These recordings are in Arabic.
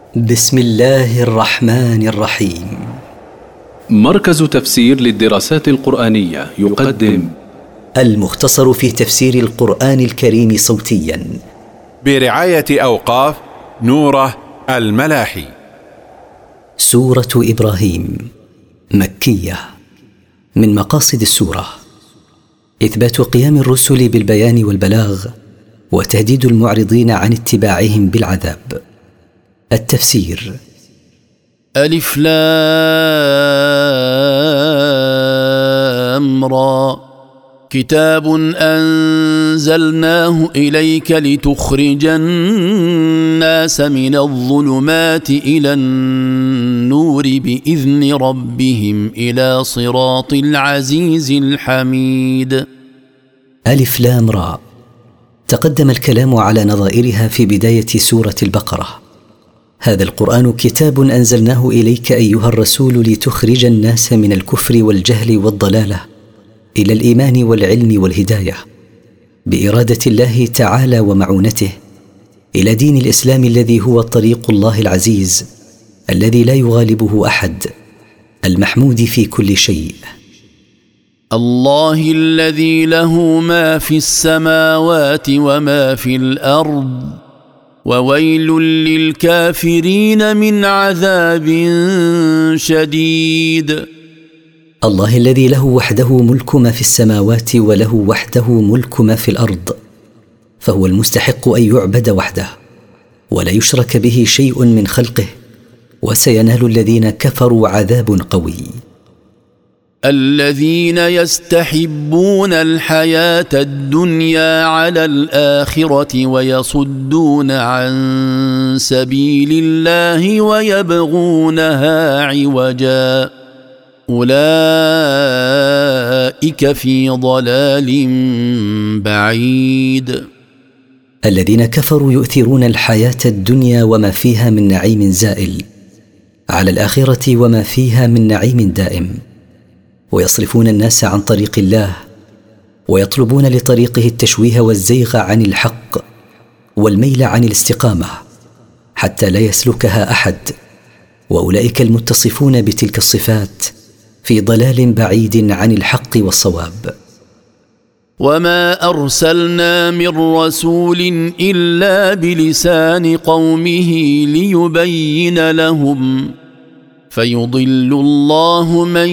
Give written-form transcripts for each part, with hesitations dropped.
بسم الله الرحمن الرحيم. مركز تفسير للدراسات القرآنية يقدم المختصر في تفسير القرآن الكريم صوتيا برعاية أوقاف نوره الملاحي. سورة إبراهيم مكية. من مقاصد السورة إثبات قيام الرسل بالبيان والبلاغ وتهديد المعرضين عن اتباعهم بالعذاب. التفسير: ألف لام را، كتاب أنزلناه إليك لتخرج الناس من الظلمات إلى النور بإذن ربهم إلى صراط العزيز الحميد. ألف لام را. تقدم الكلام على نظائرها في بداية سورة البقرة. هذا القرآن كتاب أنزلناه إليك أيها الرسول لتخرج الناس من الكفر والجهل والضلالة إلى الإيمان والعلم والهداية بإرادة الله تعالى ومعونته، إلى دين الإسلام الذي هو طريق الله العزيز الذي لا يغالبه أحد، المحمود في كل شيء. الله الذي له ما في السماوات وما في الأرض، وويل للكافرين من عذاب شديد. الله الذي له وحده ملك ما في السماوات وله وحده ملك ما في الأرض، فهو المستحق أن يعبد وحده ولا يشرك به شيء من خلقه، وسينال الذين كفروا عذاب قوي. الذين يستحبون الحياة الدنيا على الآخرة ويصدون عن سبيل الله ويبغونها عوجا، أولئك في ضلال بعيد. الذين كفروا يؤثرون الحياة الدنيا وما فيها من نعيم زائل على الآخرة وما فيها من نعيم دائم، ويصرفون الناس عن طريق الله ويطلبون لطريقه التشويه والزيغ عن الحق والميل عن الاستقامة حتى لا يسلكها أحد، وأولئك المتصفون بتلك الصفات في ضلال بعيد عن الحق والصواب. وما أرسلنا من رسول إلا بلسان قومه ليبين لهم، فيضل الله من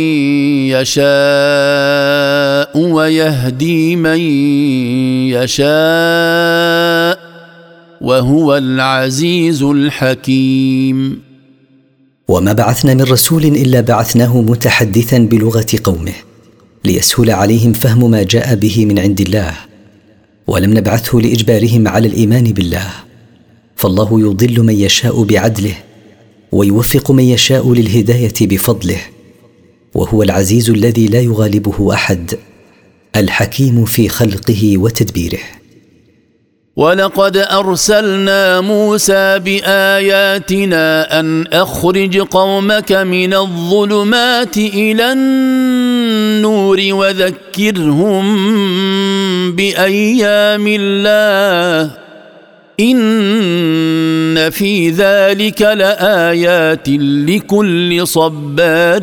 يشاء ويهدي من يشاء، وهو العزيز الحكيم. وما بعثنا من رسول إلا بعثناه متحدثا بلغة قومه ليسهل عليهم فهم ما جاء به من عند الله، ولم نبعثه لإجبارهم على الإيمان بالله، فالله يضل من يشاء بعدله ويوفق من يشاء للهداية بفضله، وهو العزيز الذي لا يغالبه أحد، الحكيم في خلقه وتدبيره. ولقد أرسلنا موسى بآياتنا أن أخرج قومك من الظلمات إلى النور وذكرهم بأيام الله، إن في ذلك لآيات لكل صبار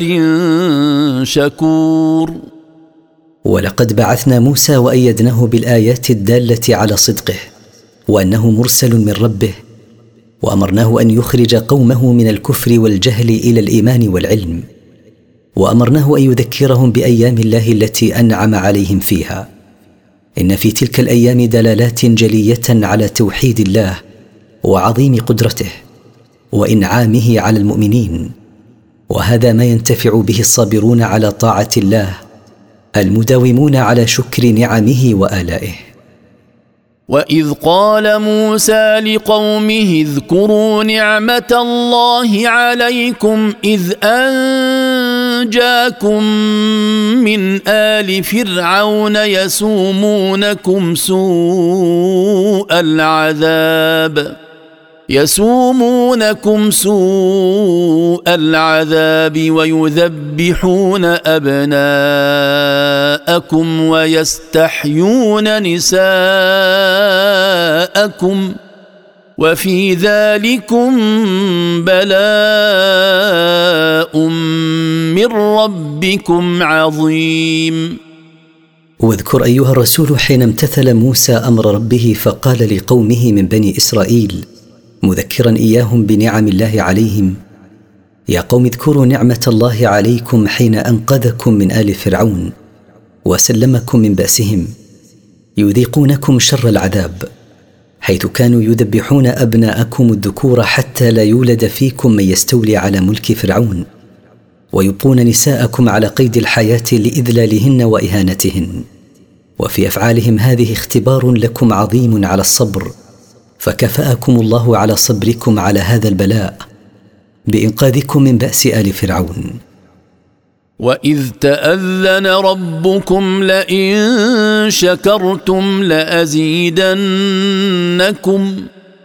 شكور. ولقد بعثنا موسى وأيدناه بالآيات الدالة على صدقه وأنه مرسل من ربه، وأمرناه أن يخرج قومه من الكفر والجهل إلى الإيمان والعلم، وأمرناه أن يذكرهم بأيام الله التي أنعم عليهم فيها. إن في تلك الأيام دلالات جلية على توحيد الله وعظيم قدرته وإنعامه على المؤمنين، وهذا ما ينتفع به الصابرون على طاعة الله المداومون على شكر نعمه وآلائه. وإذ قال موسى لقومه اذكروا نعمة الله عليكم إذ أنجاكم من آل فرعون يسومونكم سوء العذاب ويذبحون أبناءكم ويستحيون نساءكم وفي ذلكم بلاء من ربكم عظيم. واذكر أيها الرسول حين امتثل موسى أمر ربه فقال لقومه من بني إسرائيل مذكرا إياهم بنعم الله عليهم: يا قوم اذكروا نعمة الله عليكم حين أنقذكم من آل فرعون وسلمكم من بأسهم، يذيقونكم شر العذاب، حيث كانوا يذبحون أبناءكم الذكور حتى لا يولد فيكم من يستولي على ملك فرعون، ويبقون نساءكم على قيد الحياة لإذلالهن وإهانتهن. وفي أفعالهم هذه اختبار لكم عظيم على الصبر، فكفأكم الله على صبركم على هذا البلاء بإنقاذكم من بأس آل فرعون. وإذ تأذن ربكم لئن شكرتم لأزيدنكم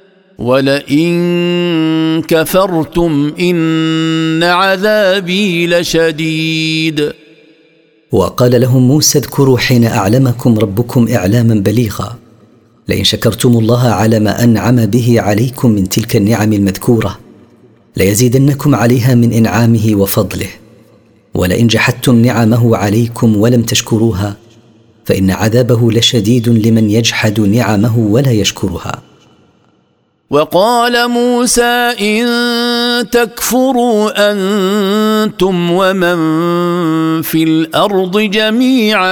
ولئن كفرتم إن عذابي لشديد. وقال لهم موسى: اذكروا حين أعلمكم ربكم إعلاما بليغا، لئن شكرتم الله على ما أنعم به عليكم من تلك النعم المذكورة ليزيدنكم عليها من إنعامه وفضله، ولئن جحدتم نعمه عليكم ولم تشكروها فإن عذابه لشديد لمن يجحد نعمه ولا يشكرها. وقال موسى: إن تكفروا أنتم ومن في الأرض جميعا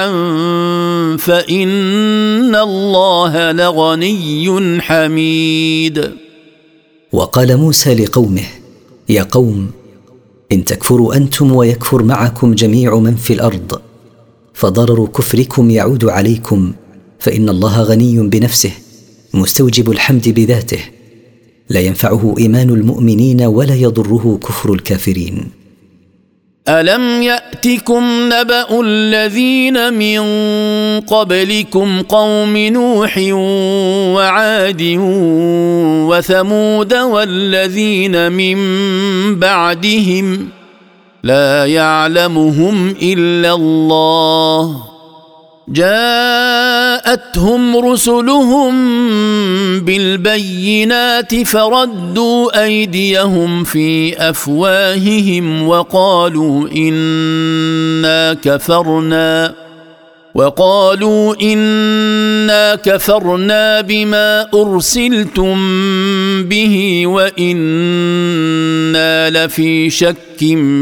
فإن الله لغني حميد. وقال موسى لقومه: يا قوم، إن تكفروا أنتم ويكفر معكم جميع من في الأرض فضرر كفركم يعود عليكم، فإن الله غني بنفسه مستوجب الحمد بذاته، لا ينفعه إيمان المؤمنين ولا يضره كفر الكافرين. ألم يأتكم نبأ الذين من قبلكم قوم نوح وعاد وثمود والذين من بعدهم لا يعلمهم إلا الله، جاءتهم رسلهم بالبينات فردوا أيديهم في أفواههم وقالوا إنا كفرنا بما أرسلتم به وإنا لفي شك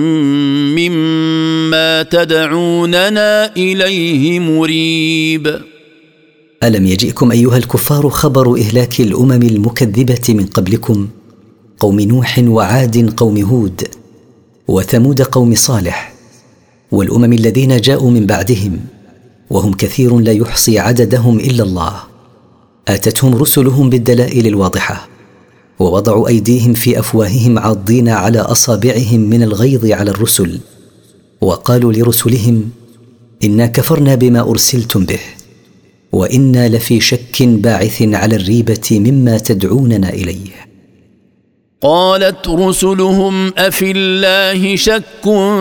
مما تدعوننا إليه مريب. ألم يجئكم أيها الكفار خبر إهلاك الأمم المكذبة من قبلكم، قوم نوح وعاد قوم هود وثمود قوم صالح، والأمم الذين جاءوا من بعدهم وهم كثير لا يحصي عددهم إلا الله، آتتهم رسلهم بالدلائل الواضحة ووضعوا أيديهم في أفواههم عاضين على أصابعهم من الغيظ على الرسل، وقالوا لرسلهم: إنا كفرنا بما أرسلتم به وإنا لفي شك باعث على الريبة مما تدعوننا إليه. قالت رسلهم: أفي الله شك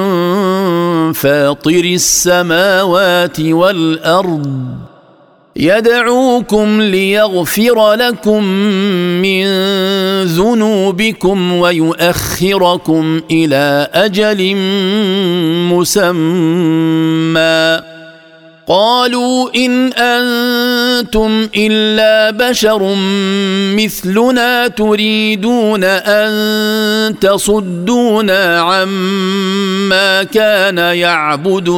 فاطر السماوات والأرض يدعوكم ليغفر لكم من ذنوبكم ويؤخركم إلى أجل مسمى، قالوا إن أنتم إلا بشر مثلنا تريدون أن تصدونا عما كان يعبد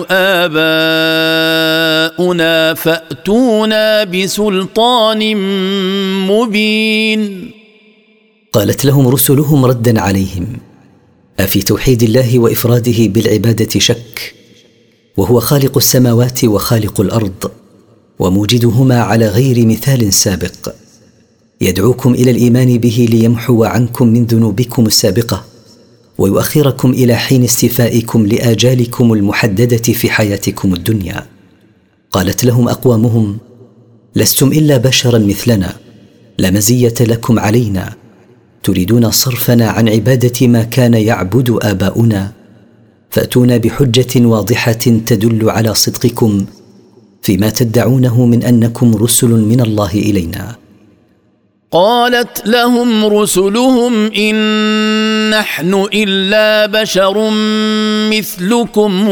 آباؤنا فأتونا بسلطان مبين. قالت لهم رسلهم ردا عليهم: أفي توحيد الله وإفراده بالعبادة شك، وهو خالق السماوات وخالق الأرض وموجدهما على غير مثال سابق، يدعوكم إلى الإيمان به ليمحو عنكم من ذنوبكم السابقة ويؤخركم إلى حين استيفائكم لآجالكم المحددة في حياتكم الدنيا. قالت لهم أقوامهم: لستم إلا بشرا مثلنا، لا مزية لكم علينا، تريدون صرفنا عن عبادة ما كان يعبد آباؤنا، فأتونا بحجة واضحة تدل على صدقكم فيما تدعونه من أنكم رسل من الله إلينا. قالت لهم رسلهم إن نحن إلا بشر مثلكم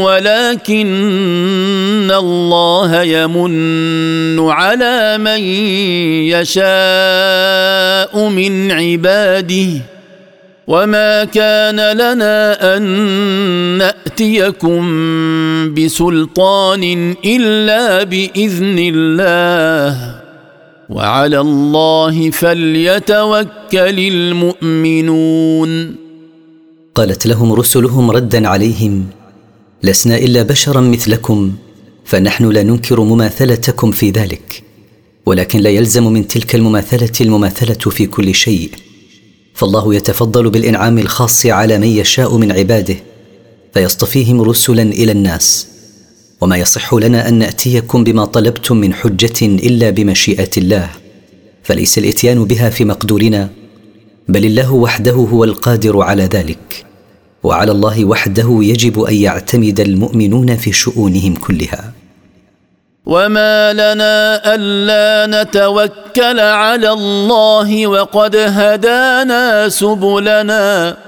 ولكن الله يمن على من يشاء من عباده وما كان لنا أن نأتيكم بسلطان إلا بإذن الله وعلى الله فليتوكل المؤمنون. قالت لهم رسلهم ردا عليهم: لسنا إلا بشرا مثلكم، فنحن لا ننكر مماثلتكم في ذلك، ولكن لا يلزم من تلك المماثلة في كل شيء، فالله يتفضل بالإنعام الخاص على من يشاء من عباده فيصطفيهم رسلا إلى الناس، وما يصح لنا أن نأتيكم بما طلبتم من حجة إلا بمشيئة الله، فليس الإتيان بها في مقدورنا، بل الله وحده هو القادر على ذلك، وعلى الله وحده يجب أن يعتمد المؤمنون في شؤونهم كلها. وما لنا ألا نتوكل على الله وقد هدانا سبلنا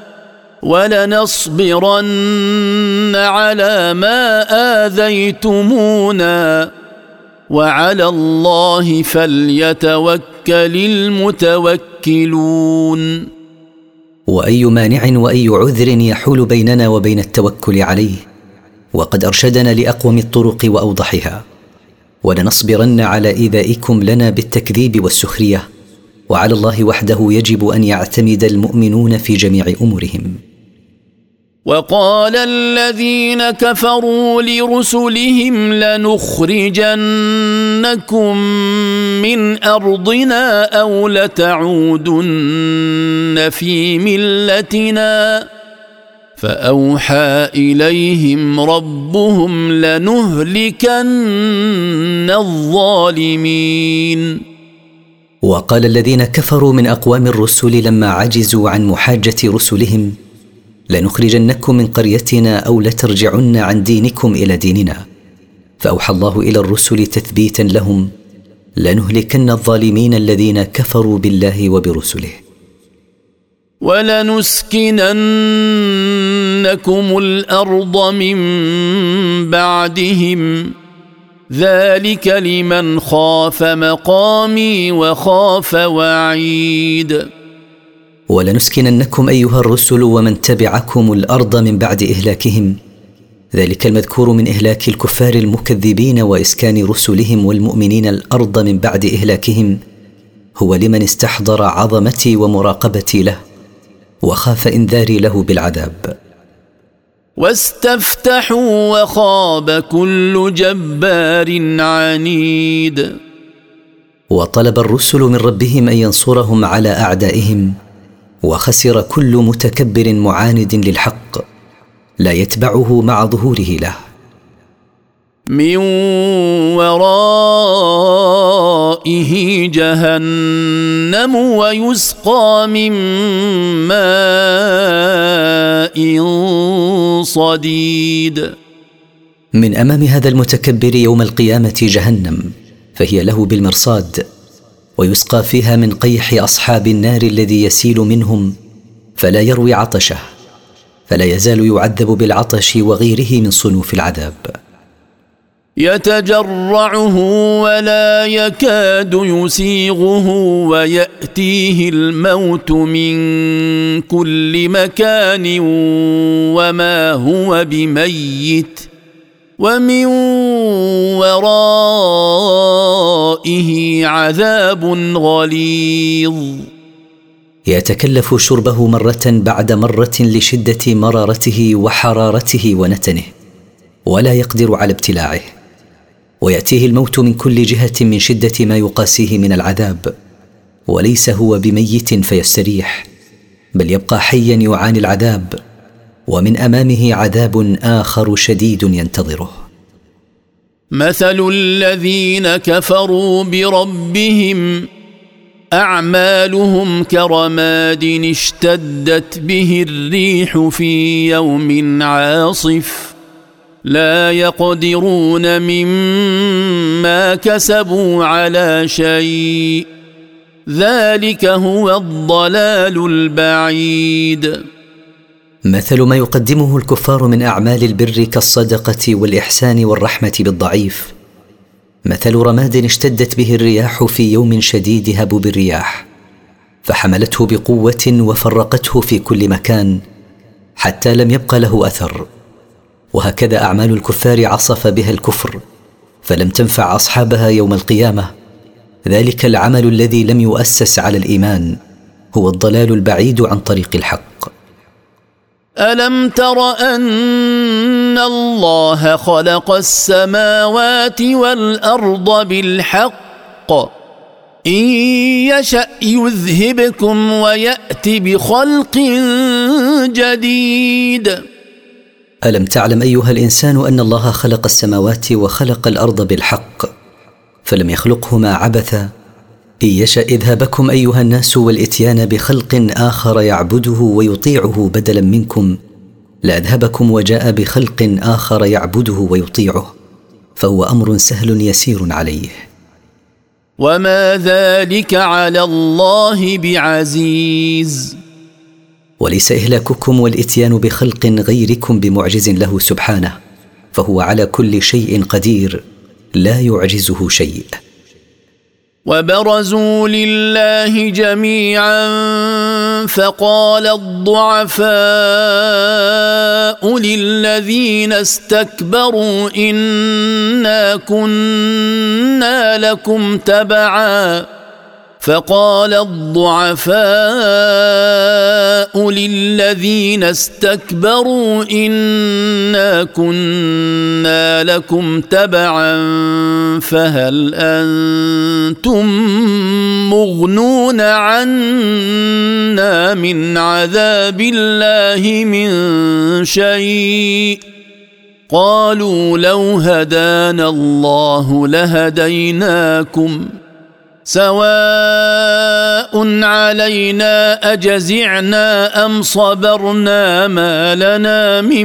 ولنصبرن على ما آذيتمونا وعلى الله فليتوكل المتوكلون. وأي مانع وأي عذر يحول بيننا وبين التوكل عليه؟ وقد أرشدنا لأقوم الطرق وأوضحها. ولنصبرن على إيذائكم لنا بالتكذيب والسخرية، وعلى الله وحده يجب أن يعتمد المؤمنون في جميع أمورهم. وقال الذين كفروا لرسلهم لنخرجنكم من أرضنا أو لتعودن في ملتنا فأوحى إليهم ربهم لنهلكن الظالمين. وقال الذين كفروا من أقوام الرسل لما عجزوا عن محاجة رسلهم: لنخرجنكم من قريتنا أو لترجعن عن دينكم إلى ديننا. فأوحى الله إلى الرسل تثبيتا لهم: لنهلكن الظالمين الذين كفروا بالله وبرسله. ولنسكننكم الأرض من بعدهم ذلك لمن خاف مقامي وخاف وعيد. ولنسكننكم أيها الرسل ومن تبعكم الأرض من بعد إهلاكهم، ذلك المذكور من إهلاك الكفار المكذبين وإسكان رسلهم والمؤمنين الأرض من بعد إهلاكهم هو لمن استحضر عظمتي ومراقبتي له وخاف إنذاري له بالعذاب. واستفتحوا وخاب كل جبار عنيد. وطلب الرسل من ربهم أن ينصرهم على أعدائهم، وخسر كل متكبر معاند للحق لا يتبعه مع ظهوره له. من ورائه جهنم ويسقى من ماء صديد. من أمام هذا المتكبر يوم القيامة جهنم، فهي له بالمرصاد، ويسقى فيها من قيح أصحاب النار الذي يسيل منهم فلا يروي عطشه، فلا يزال يعذب بالعطش وغيره من صنوف العذاب. يتجرعه ولا يكاد يسيغه ويأتيه الموت من كل مكان وما هو بميت ومن ورائه عذاب غليظ. يتكلف شربه مرة بعد مرة لشدة مرارته وحرارته ونتنه، ولا يقدر على ابتلاعه، ويأتيه الموت من كل جهة من شدة ما يقاسيه من العذاب، وليس هو بميت فيستريح، بل يبقى حيا يعاني العذاب، ومن أمامه عذاب آخر شديد ينتظره. مثل الذين كفروا بربهم أعمالهم كرماد اشتدت به الريح في يوم عاصف لا يقدرون مما كسبوا على شيء ذلك هو الضلال البعيد. مثل ما يقدمه الكفار من أعمال البر كالصدقة والإحسان والرحمة بالضعيف مثل رماد اشتدت به الرياح في يوم شديد هبوب الرياح فحملته بقوة وفرقته في كل مكان حتى لم يبق له أثر. وهكذا أعمال الكفار عصف بها الكفر فلم تنفع أصحابها يوم القيامة. ذلك العمل الذي لم يؤسس على الإيمان هو الضلال البعيد عن طريق الحق. ألم تر أن الله خلق السماوات والأرض بالحق إن يشأ يذهبكم ويأت بخلق جديد. ألم تعلم أيها الإنسان أن الله خلق السماوات وخلق الأرض بالحق فلم يخلقهما عبثا إن يشأ إذهابكم أيها الناس والإتيان بخلق آخر يعبده ويطيعه بدلا منكم لأذهبكم وجاء بخلق آخر يعبده ويطيعه فهو أمر سهل يسير عليه. وما ذلك على الله بعزيز. وليس إهلاككم والإتيان بخلق غيركم بمعجز له سبحانه فهو على كل شيء قدير لا يعجزه شيء. وبرزوا لله جميعا فقال الضعفاء للذين استكبروا إنا كنا لكم تبعا فقال الضعفاء للذين استكبروا إنا كنا لكم تبعا فهل أنتم مغنون عنا من عذاب الله من شيء قالوا لو هدانا الله لهديناكم سواء علينا أجزعنا أم صبرنا ما لنا من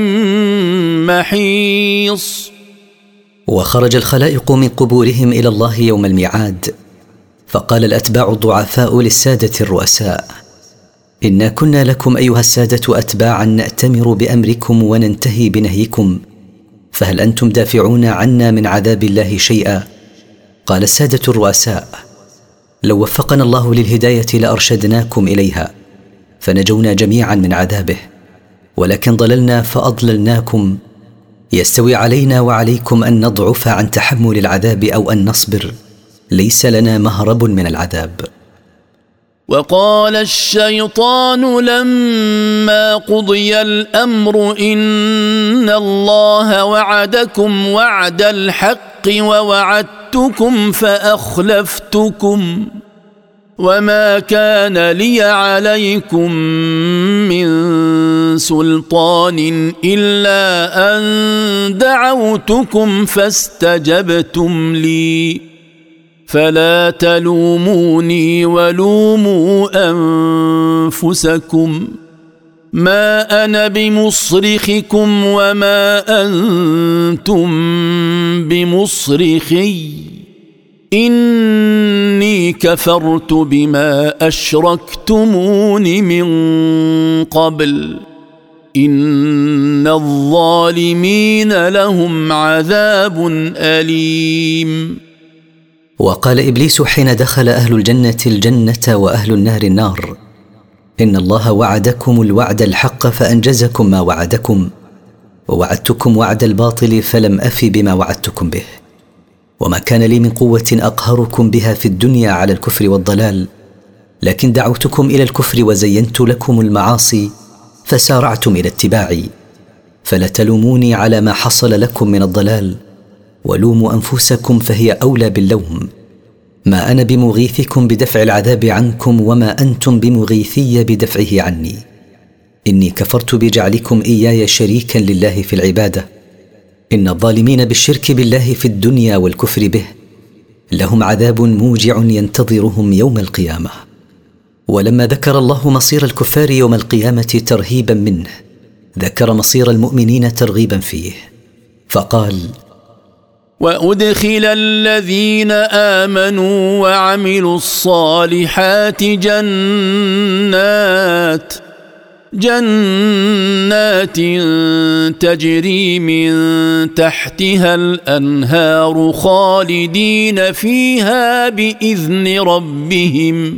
محيص. وخرج الخلائق من قبورهم إلى الله يوم الميعاد فقال الأتباع الضعفاء للسادة الرؤساء إنا كنا لكم أيها السادة أتباعا نأتمر بأمركم وننتهي بنهيكم فهل أنتم دافعون عنا من عذاب الله شيئا؟ قال السادة الرؤساء لو وفقنا الله للهداية لأرشدناكم إليها فنجونا جميعا من عذابه ولكن ضللنا فأضللناكم يستوي علينا وعليكم أن نضعف عن تحمل العذاب أو أن نصبر ليس لنا مهرب من العذاب. وقال الشيطان لما قضي الأمر إن الله وعدكم وعد الحق ووعدتكم فأخلفتكم وما كان لي عليكم من سلطان إلا أن دعوتكم فاستجبتم لي فلا تلوموني ولوموا أنفسكم ما أنا بمصرخكم وما أنتم بمصرخي إني كفرت بما أشركتمون من قبل إن الظالمين لهم عذاب أليم. وقال إبليس حين دخل أهل الجنة الجنة وأهل النار النار إن الله وعدكم الوعد الحق فأنجزكم ما وعدكم ووعدتكم وعد الباطل فلم أف بما وعدتكم به وما كان لي من قوة أقهركم بها في الدنيا على الكفر والضلال لكن دعوتكم إلى الكفر وزينت لكم المعاصي فسارعتم إلى اتباعي فلا تلوموني على ما حصل لكم من الضلال ولوموا أنفسكم فهي أولى باللوم ما أنا بمغيثكم بدفع العذاب عنكم وما أنتم بمغيثي بدفعه عني إني كفرت بجعلكم إياي شريكا لله في العبادة إن الظالمين بالشرك بالله في الدنيا والكفر به لهم عذاب موجع ينتظرهم يوم القيامة. ولما ذكر الله مصير الكفار يوم القيامة ترهيبا منه ذكر مصير المؤمنين ترغيبا فيه فقال وأدخل الذين آمنوا وعملوا الصالحات جنات تجري من تحتها الأنهار خالدين فيها بإذن ربهم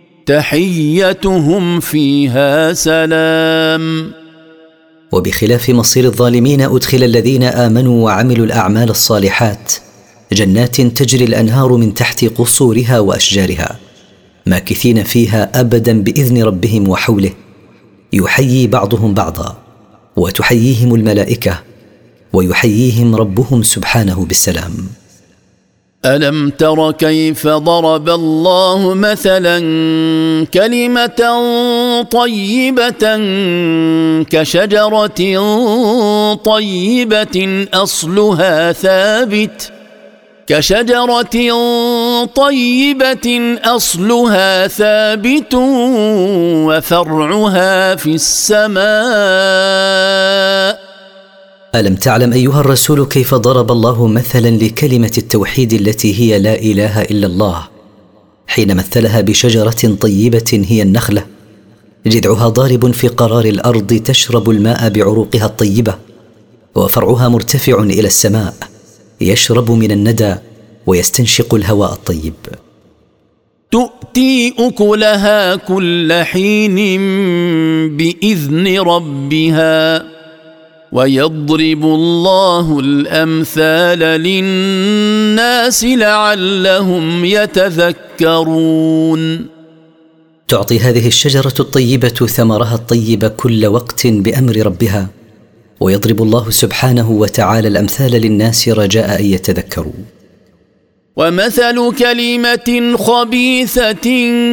تحيتهم فيها سلام. وبخلاف مصير الظالمين أدخل الذين آمنوا وعملوا الأعمال الصالحات جنات تجري الأنهار من تحت قصورها وأشجارها ماكثين فيها أبدا بإذن ربهم وحوله، يحيي بعضهم بعضا وتحييهم الملائكة ويحييهم ربهم سبحانه بالسلام. ألم تر كيف ضرب الله مثلا كلمة طيبة كشجرة طيبة أصلها ثابت وفرعها في السماء. ألم تعلم أيها الرسول كيف ضرب الله مثلا لكلمة التوحيد التي هي لا إله إلا الله حين مثلها بشجرة طيبة هي النخلة، جذعها ضارب في قرار الأرض تشرب الماء بعروقها الطيبة، وفرعها مرتفع إلى السماء يشرب من الندى ويستنشق الهواء الطيب. تؤتي أكلها كل حين بإذن ربها ويضرب الله الأمثال للناس لعلهم يتذكرون. تعطي هذه الشجرة الطيبة ثمرها الطيب كل وقت بأمر ربها، ويضرب الله سبحانه وتعالى الأمثال للناس رجاء أن يتذكروا. ومثل كلمة خبيثة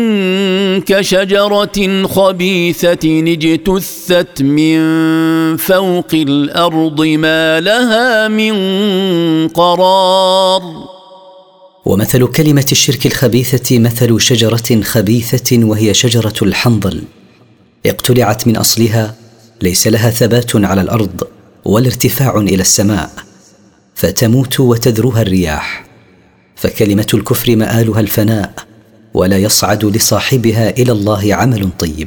كشجرة خبيثة اجتثت من فوق الأرض ما لها من قرار. ومثل كلمة الشرك الخبيثة مثل شجرة خبيثة وهي شجرة الحنظل اقتلعت من أصلها، ليس لها ثبات على الأرض ولا ارتفاع إلى السماء، فتموت وتذروها الرياح. فكلمة الكفر مآلها الفناء، ولا يصعد لصاحبها إلى الله عمل طيب.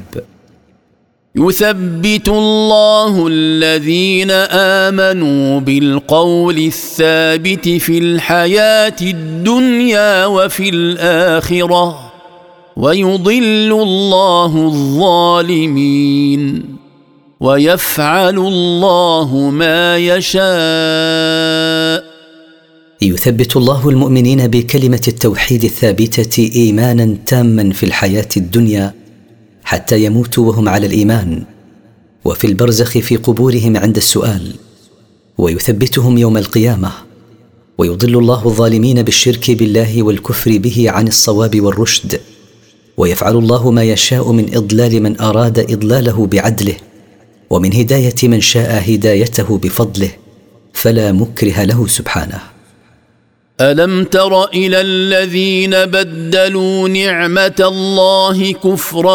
يثبت الله الذين آمنوا بالقول الثابت في الحياة الدنيا وفي الآخرة، ويضل الله الظالمين، ويفعل الله ما يشاء. يثبت الله المؤمنين بكلمة التوحيد الثابتة إيمانا تاما في الحياة الدنيا حتى يموتوا وهم على الإيمان، وفي البرزخ في قبورهم عند السؤال، ويثبتهم يوم القيامة. ويضل الله الظالمين بالشرك بالله والكفر به عن الصواب والرشد، ويفعل الله ما يشاء من إضلال من أراد إضلاله بعدله، ومن هداية من شاء هدايته بفضله، فلا مكره له سبحانه. ألم تر إلى الذين بدلوا نعمة الله كفرا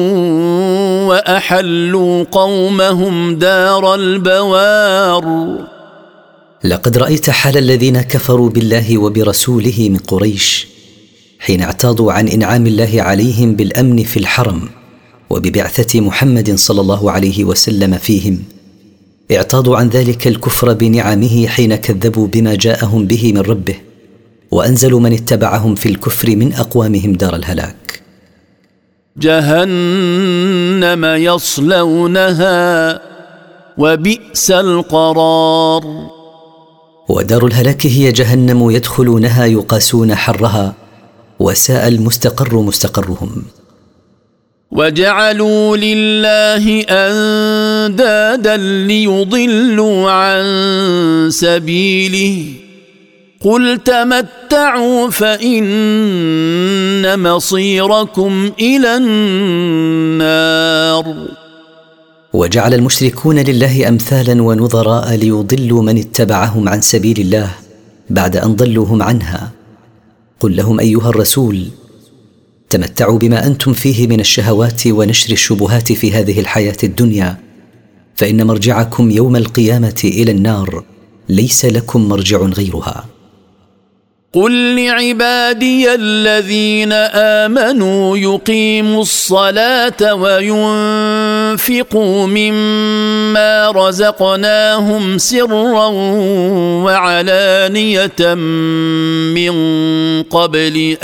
وأحلوا قومهم دار البوار. لقد رأيت حال الذين كفروا بالله وبرسوله من قريش حين اعتاضوا عن إنعام الله عليهم بالأمن في الحرم وببعثة محمد صلى الله عليه وسلم فيهم، اعتاضوا عن ذلك الكفر بنعمه حين كذبوا بما جاءهم به من ربه، وأنزلوا من اتبعهم في الكفر من أقوامهم دار الهلاك. جهنم يصلونها وبئس القرار. ودار الهلاك هي جهنم يدخلونها يقاسون حرها، وساء المستقر مستقرهم. وجعلوا لله أندادا ليضلوا عن سبيله قل تمتعوا فإن مصيركم إلى النار. وجعل المشركون لله أمثالا ونظراء ليضلوا من اتبعهم عن سبيل الله بعد أن ضلوهم عنها. قل لهم أيها الرسول تمتعوا بما أنتم فيه من الشهوات ونشر الشبهات في هذه الحياة الدنيا، فإن مرجعكم يوم القيامة إلى النار، ليس لكم مرجع غيرها. قل لعبادي الذين آمنوا يقيموا الصلاة وينفقوا مما رزقناهم سرا وعلانية من قبل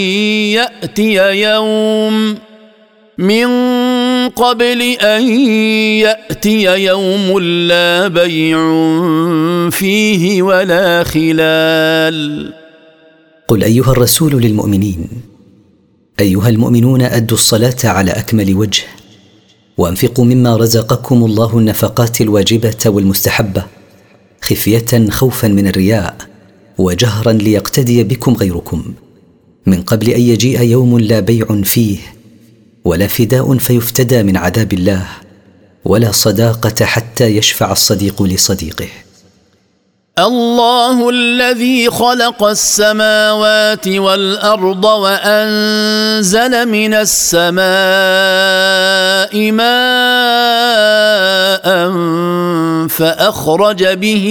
أن يأتي يوم لا بيع فيه ولا خلال. قل أيها الرسول للمؤمنين: أيها المؤمنون، أدوا الصلاة على أكمل وجه، وأنفقوا مما رزقكم الله النفقات الواجبة والمستحبة، خفية خوفا من الرياء، وجهرا ليقتدي بكم غيركم، من قبل أن يجيء يوم لا بيع فيه ولا فداء فيفتدى من عذاب الله، ولا صداقة حتى يشفع الصديق لصديقه. الله الذي خلق السماوات والأرض وأنزل من السماء ماء فأخرج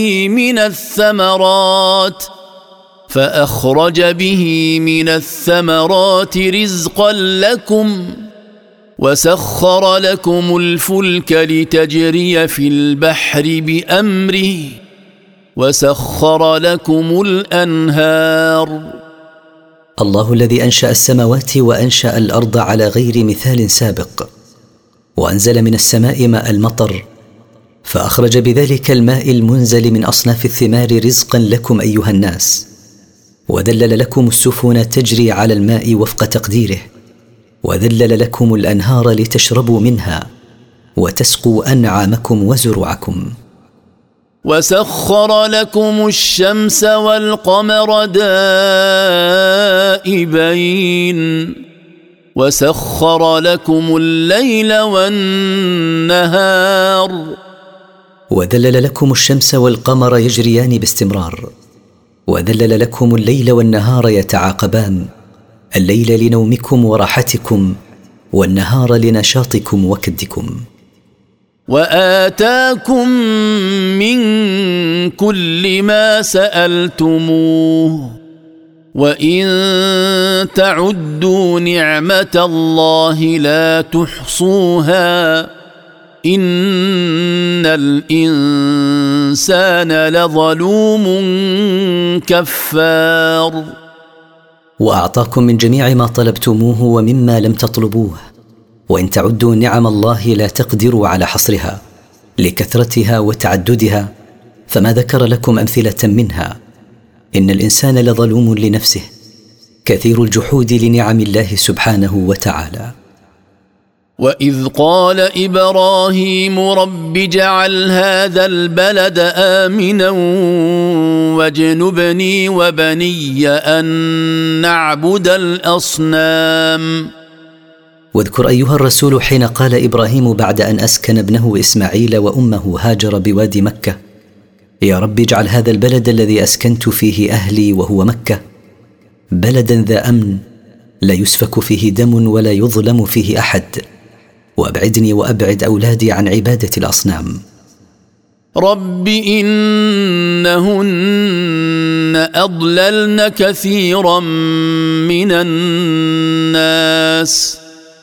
به من الثمرات رزقا لكم، وسخر لكم الفلك لتجري في البحر بأمره، وسخر لكم الأنهار. الله الذي أنشأ السماوات وأنشأ الأرض على غير مثال سابق، وأنزل من السماء ماء المطر، فأخرج بذلك الماء المنزل من أصناف الثمار رزقا لكم أيها الناس، وذلل لكم السفن تجري على الماء وفق تقديره، وذلل لكم الأنهار لتشربوا منها وتسقوا أنعامكم وزروعكم. وسخر لكم الشمس والقمر دائبين، وسخر لكم الليل والنهار. وذلل لكم الشمس والقمر يجريان باستمرار، وذلل لكم الليل والنهار يتعاقبان، الليل لنومكم وراحتكم، والنهار لنشاطكم وكدكم. وآتاكم من كل ما سألتموه، وإن تعدوا نعمة الله لا تحصوها، إن الإنسان لظلوم كفار. وأعطاكم من جميع ما طلبتموه ومما لم تطلبوه، وإن تعدوا نعم الله لا تقدروا على حصرها لكثرتها وتعددها، فما ذكر لكم أمثلة منها. إن الإنسان لظلوم لنفسه، كثير الجحود لنعم الله سبحانه وتعالى. وإذ قال إبراهيم رب اجعل هذا البلد آمنا واجنبني وبني أن نعبد الأصنام. واذكر أيها الرسول حين قال إبراهيم بعد أن أسكن ابنه إسماعيل وأمه هاجر بوادي مكة: يا رب اجعل هذا البلد الذي أسكنت فيه أهلي وهو مكة بلدا ذا أمن، لا يسفك فيه دم ولا يظلم فيه أحد، وأبعدني وأبعد أولادي عن عبادة الأصنام. رب إنهن أضللن كثيرا من الناس،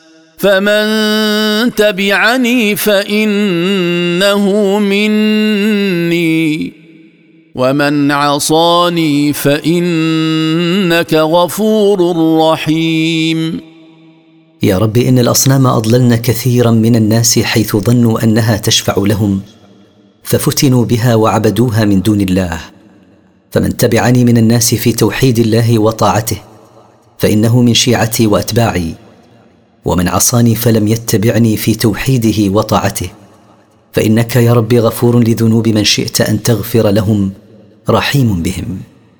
فمن تبعني فإنه مني، ومن عصاني فإنك غفور رحيم. يا رب إن الأصنام أضللن كثيرا من الناس حيث ظنوا أنها تشفع لهم، ففتنوا بها وعبدوها من دون الله. فمن تبعني من الناس في توحيد الله وطاعته فإنه من شيعتي وأتباعي، ومن عصاني فلم يتبعني في توحيده وطاعته فإنك يا رب غفور لذنوب من شئت أن تغفر لهم، رحيم بهم.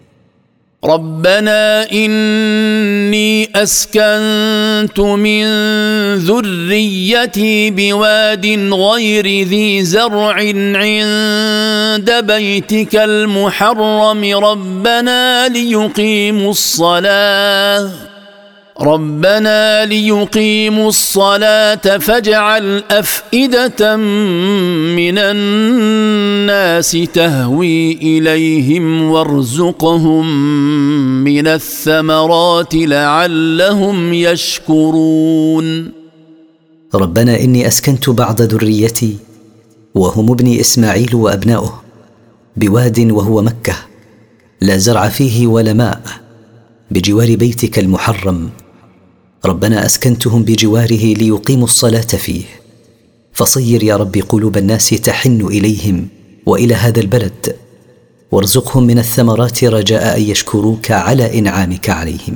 ربنا إني أسكنت من ذريتي بواد غير ذي زرع عند بيتك المحرم ربنا ربنا ليقيموا الصلاة فاجعل أفئدة من الناس تهوي إليهم وارزقهم من الثمرات لعلهم يشكرون. ربنا إني أسكنت بعض ذريتي وهم ابني إسماعيل وأبناؤه بواد وهو مكة لا زرع فيه ولا ماء بجوار بيتك المحرم. ربنا أسكنتهم بجواره ليقيموا الصلاة فيه، فصير يا رب قلوب الناس تحن إليهم وإلى هذا البلد، وارزقهم من الثمرات رجاء أن يشكروك على إنعامك عليهم.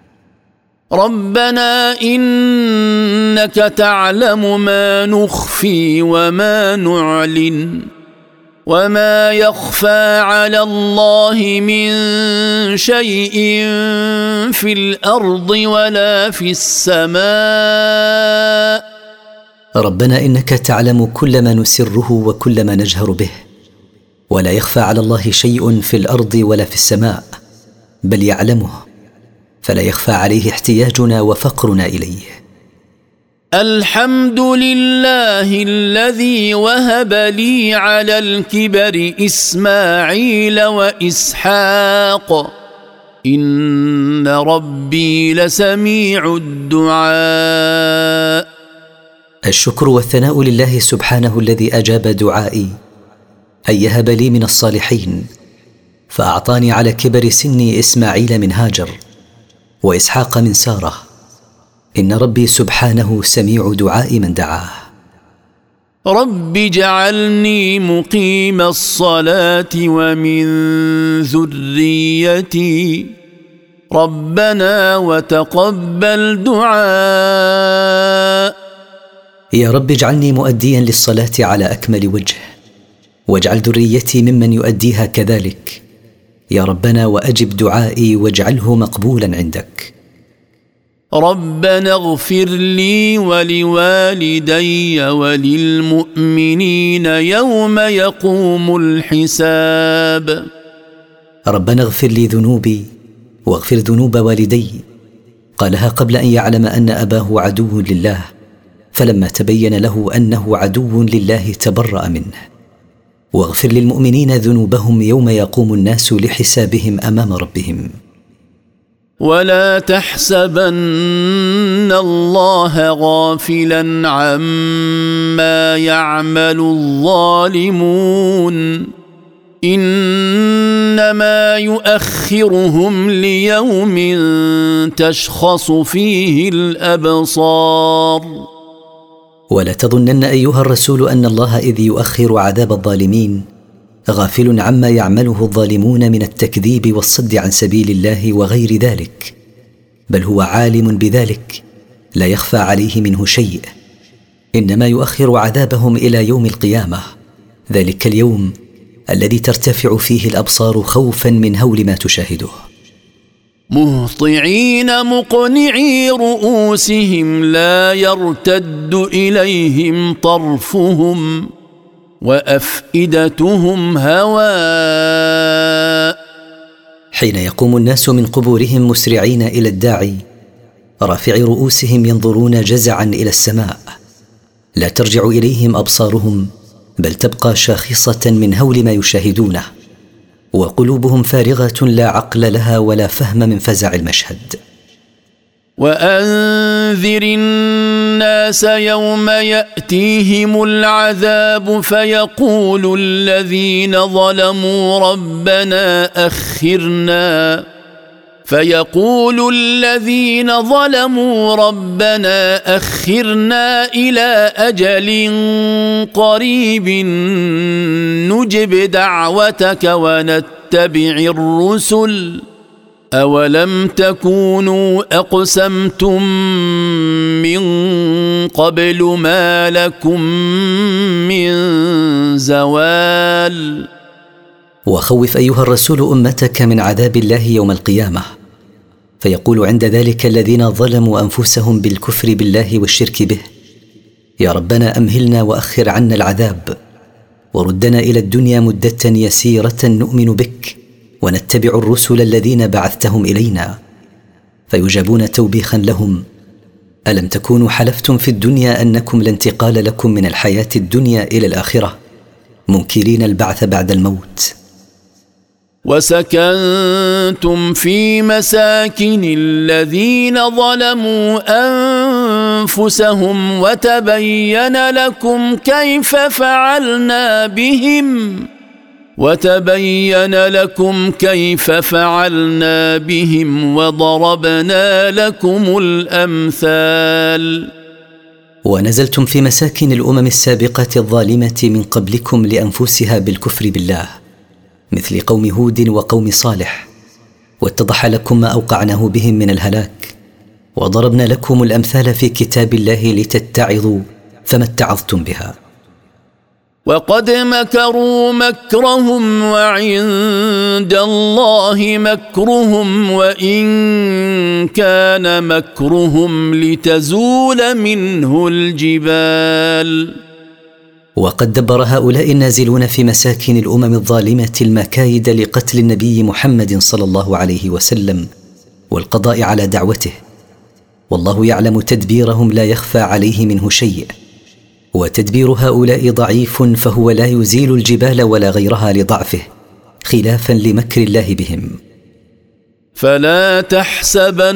ربنا إنك تعلم ما نخفي وما نعلن وما يخفى على الله من شيء في الأرض ولا في السماء. ربنا إنك تعلم كل ما نسره وكل ما نجهر به، ولا يخفى على الله شيء في الأرض ولا في السماء، بل يعلمه، فلا يخفى عليه احتياجنا وفقرنا إليه. الحمد لله الذي وهب لي على الكبر إسماعيل وإسحاق إن ربي لسميع الدعاء. الشكر والثناء لله سبحانه الذي أجاب دعائي أن يهب لي من الصالحين، فأعطاني على كبر سني إسماعيل من هاجر وإسحاق من سارة. إن ربي سبحانه سميع دعاء من دعاه. رب اجعلني مقيم الصلاة ومن ذريتي ربنا وتقبل دعاء. يا رب اجعلني مؤديا للصلاة على أكمل وجه، واجعل ذريتي ممن يؤديها كذلك يا ربنا، وأجب دعائي واجعله مقبولا عندك. ربنا اغفر لي ولوالدي وللمؤمنين يوم يقوم الحساب. ربنا اغفر لي ذنوبي واغفر ذنوب والدي، قالها قبل أن يعلم أن أباه عدو لله، فلما تبين له أنه عدو لله تبرأ منه. واغفر للمؤمنين ذنوبهم يوم يقوم الناس لحسابهم أمام ربهم. ولا تحسبن الله غافلا عما يعمل الظالمون إنما يؤخرهم ليوم تشخص فيه الأبصار. ولا تظنن أيها الرسول أن الله إذ يؤخر عذاب الظالمين غافل عما يعمله الظالمون من التكذيب والصد عن سبيل الله وغير ذلك، بل هو عالم بذلك لا يخفى عليه منه شيء. إنما يؤخر عذابهم إلى يوم القيامة، ذلك اليوم الذي ترتفع فيه الأبصار خوفا من هول ما تشاهده. مهطعين مقنعي رؤوسهم لا يرتد إليهم طرفهم وأفئدتهم هواء. حين يقوم الناس من قبورهم مسرعين إلى الداعي رافع رؤوسهم ينظرون جزعا إلى السماء، لا ترجع إليهم أبصارهم بل تبقى شاخصة من هول ما يشاهدونه، وقلوبهم فارغة لا عقل لها ولا فهم من فزع المشهد. وأنذر الناس يوم يأتيهم العذاب فيقول الذين ظلموا ربنا أخرنا إلى أجل قريب نجب دعوتك ونتبع الرسل أولم تكونوا أقسمتم من قبل ما لكم من زوال. وخوف أيها الرسول أمتك من عذاب الله يوم القيامة، فيقول عند ذلك الذين ظلموا أنفسهم بالكفر بالله والشرك به: يا ربنا أمهلنا وأخر عنا العذاب، وردنا إلى الدنيا مدة يسيرة نؤمن بك ونتبع الرسل الذين بعثتهم إلينا. فيجابون توبيخا لهم: ألم تكونوا حلفتم في الدنيا أنكم لا انتقال لكم من الحياة الدنيا إلى الآخرة منكرين البعث بعد الموت؟ وسكنتم في مساكن الذين ظلموا أنفسهم وتبين لكم كيف فعلنا بهم وضربنا لكم الأمثال. ونزلتم في مساكن الأمم السابقة الظالمة من قبلكم لأنفسها بالكفر بالله، مثل قوم هود وقوم صالح، واتضح لكم ما أوقعناه بهم من الهلاك، وضربنا لكم الأمثال في كتاب الله لتتعظوا فما اتعظتم بها. وقد مكروا مكرهم وعند الله مكرهم وإن كان مكرهم لتزول منه الجبال. وقد دبر هؤلاء النازلون في مساكن الأمم الظالمة المكايد لقتل النبي محمد صلى الله عليه وسلم والقضاء على دعوته، والله يعلم تدبيرهم لا يخفى عليه منه شيء، وتدبير هؤلاء ضعيف فهو لا يزيل الجبال ولا غيرها لضعفه، خلافا لمكر الله بهم. فلا تحسبن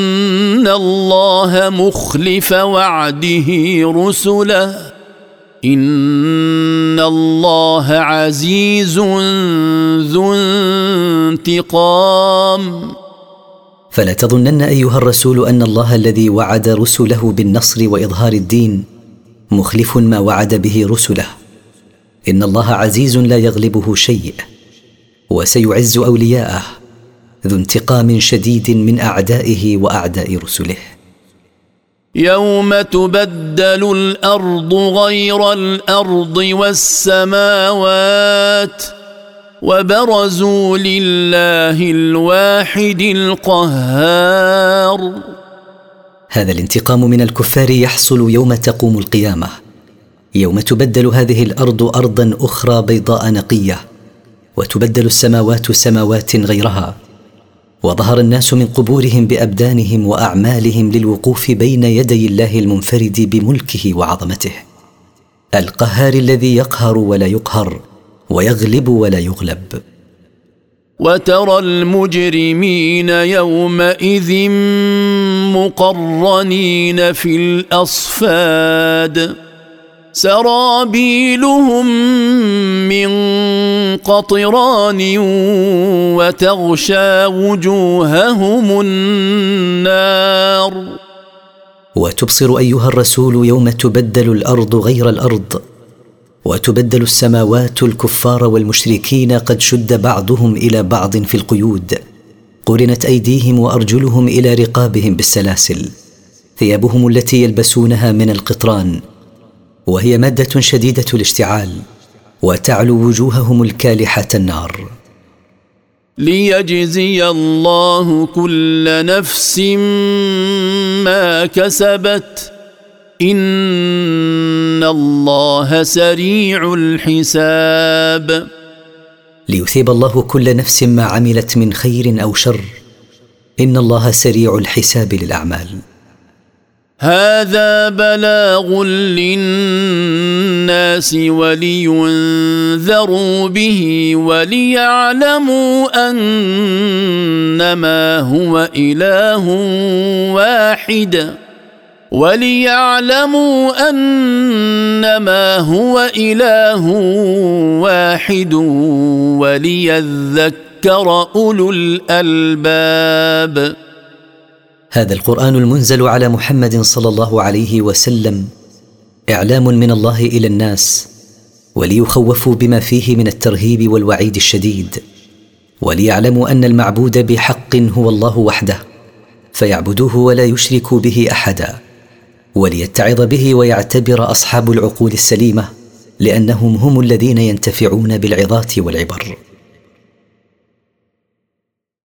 الله مخلف وعده رسله إن الله عزيز ذو انتقام. فلا تظنن أيها الرسول أن الله الذي وعد رسله بالنصر وإظهار الدين مخلف ما وعد به رسله، إن الله عزيز لا يغلبه شيء، وسيعز أولياءه، ذو انتقام شديد من أعدائه وأعداء رسله. يوم تبدل الأرض غير الأرض والسماوات وبرزوا لله الواحد القهار. هذا الانتقام من الكفار يحصل يوم تقوم القيامة، يوم تبدل هذه الأرض أرضا أخرى بيضاء نقية، وتبدل السماوات سماوات غيرها، وظهر الناس من قبورهم بأبدانهم وأعمالهم للوقوف بين يدي الله المنفرد بملكه وعظمته، القهار الذي يقهر ولا يقهر ويغلب ولا يغلب. وترى المجرمين يومئذ مقرنين في الأصفاد سرابيلهم من قطران وتغشى وجوههم النار. وتبصر أيها الرسول يوم تبدل الأرض غير الأرض وتبدل السماوات الكفار والمشركين قد شد بعضهم إلى بعض في القيود، قرنت أيديهم وأرجلهم إلى رقابهم بالسلاسل، ثيابهم التي يلبسونها من القطران وهي مادة شديدة الاشتعال، وتعلو وجوههم الكالحة النار. ليجزي الله كل نفس ما كسبت إن الله سريع الحساب. ليثيب الله كل نفس ما عملت من خير أو شر، إن الله سريع الحساب للأعمال. هذا بلاغ للناس ولينذروا به وليعلموا أنما هو إله واحد وليذكر أولو الألباب. هذا القرآن المنزل على محمد صلى الله عليه وسلم إعلام من الله إلى الناس، وليخوفوا بما فيه من الترهيب والوعيد الشديد، وليعلموا أن المعبود بحق هو الله وحده، فيعبدوه ولا يشركوا به أحدا، وليتعظ به ويعتبر أصحاب العقول السليمة، لأنهم هم الذين ينتفعون بالعظات والعبر.